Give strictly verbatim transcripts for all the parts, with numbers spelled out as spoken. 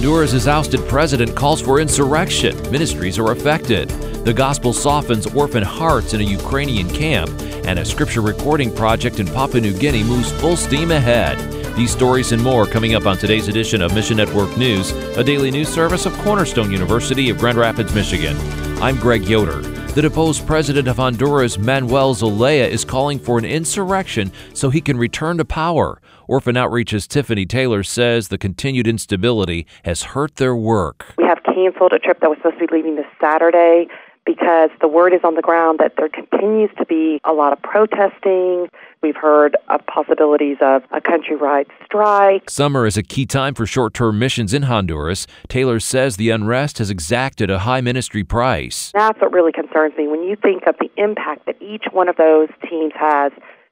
Honduras' ousted president calls for insurrection. Ministries are affected. The gospel softens orphan hearts in a Ukrainian camp. And a scripture recording project in Papua New Guinea moves full steam ahead. These stories and more coming up on today's edition of Mission Network News, a daily news service of Cornerstone University of Grand Rapids, Michigan. I'm Greg Yoder. The deposed president of Honduras, Manuel Zelaya, is calling for an insurrection so he can return to power. Orphan Outreach's Tiffany Taylor says the continued instability has hurt their work. We have canceled a trip that was supposed to be leaving this Saturday because the word is on the ground that there continues to be a lot of protesting. We've heard of possibilities of a countrywide strike. Summer is a key time for short-term missions in Honduras. Taylor says the unrest has exacted a high ministry price. That's what really concerns me. When you think of the impact that each one of those teams has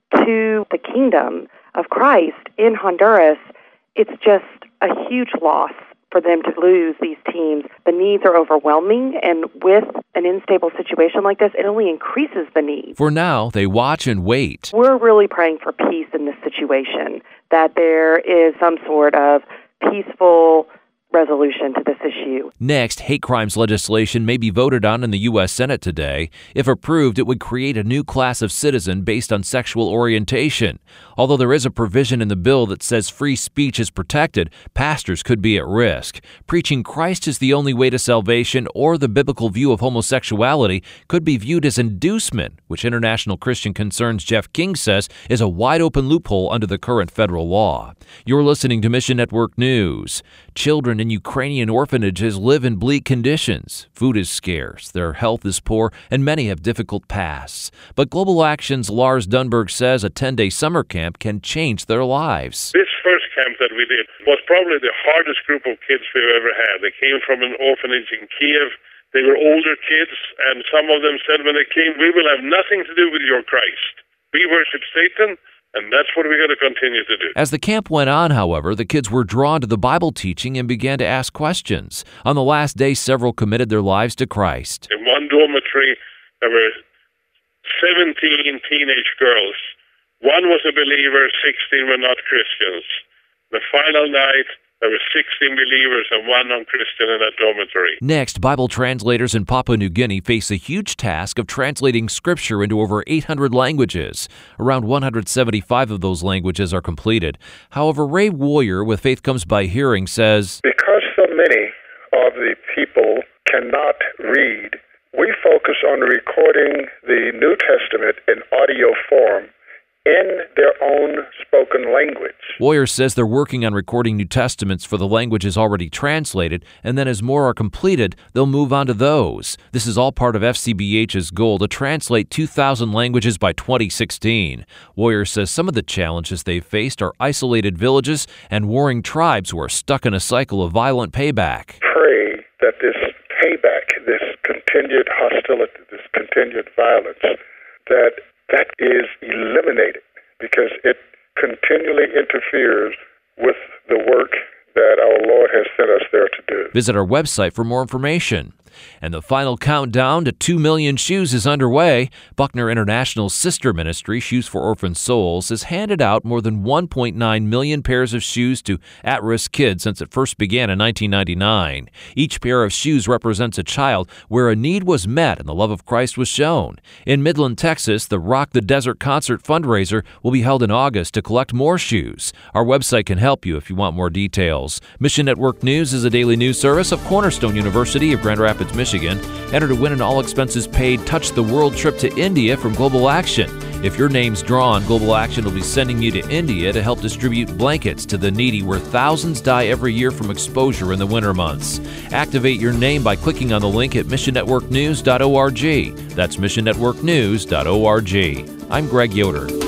to the kingdom of Christ in Honduras, it's just a huge loss for them to lose these teams. The needs are overwhelming, and with an unstable situation like this, it only increases the need. For now, they watch and wait. We're really praying for peace in this situation, that there is some sort of peaceful resolution to this issue. Next, hate crimes legislation may be voted on in the U S Senate today. If approved, it would create a new class of citizen based on sexual orientation. Although there is a provision in the bill that says free speech is protected, pastors could be at risk. Preaching Christ is the only way to salvation or the biblical view of homosexuality could be viewed as inducement, which International Christian Concerns Jeff King says is a wide-open loophole under the current federal law. You're listening to Mission Network News. Children in Ukrainian orphanages live in bleak conditions. Food is scarce, their health is poor, and many have difficult pasts. But Global Action's Lars Dunberg says a ten-day summer camp can change their lives. This first camp that we did was probably the hardest group of kids we've ever had. They came from an orphanage in Kiev. They were older kids, and some of them said when they came, "We will have nothing to do with your Christ. We worship Satan." And that's what we're going to continue to do. As the camp went on, however, the kids were drawn to the Bible teaching and began to ask questions. On the last day, several committed their lives to Christ. In one dormitory, there were seventeen teenage girls. One was a believer, sixteen were not Christians. The final night, there were sixteen believers and one non-Christian in that dormitory. Next, Bible translators in Papua New Guinea face a huge task of translating Scripture into over eight hundred languages. Around one hundred seventy-five of those languages are completed. However, Ray Warrior with Faith Comes by Hearing says, because so many of the people cannot read, we focus on recording the New Testament in audio form in their own spoken language. Warrior says they're working on recording New Testaments for the languages already translated, and then as more are completed, they'll move on to those. This is all part of F C B H's goal to translate two thousand languages by twenty sixteen. Warrior says some of the challenges they've faced are isolated villages and warring tribes who are stuck in a cycle of violent payback. Pray that this payback, this continued hostility, this continued violence, that that is eliminated because it continually interferes with the work that our Lord has sent us there to do. Visit our website for more information. And the final countdown to two million shoes is underway. Buckner International's sister ministry, Shoes for Orphan Souls, has handed out more than one point nine million pairs of shoes to at-risk kids since it first began in nineteen ninety-nine. Each pair of shoes represents a child where a need was met and the love of Christ was shown. In Midland, Texas, the Rock the Desert concert fundraiser will be held in August to collect more shoes. Our website can help you if you want more details. Mission Network News is a daily news service of Cornerstone University of Grand Rapids, Michigan. Enter to win an all-expenses-paid Touch the World trip to India from Global Action. If your name's drawn, Global Action will be sending you to India to help distribute blankets to the needy where thousands die every year from exposure in the winter months. Activate your name by clicking on the link at mission network news dot org. That's mission network news dot org. I'm Greg Yoder.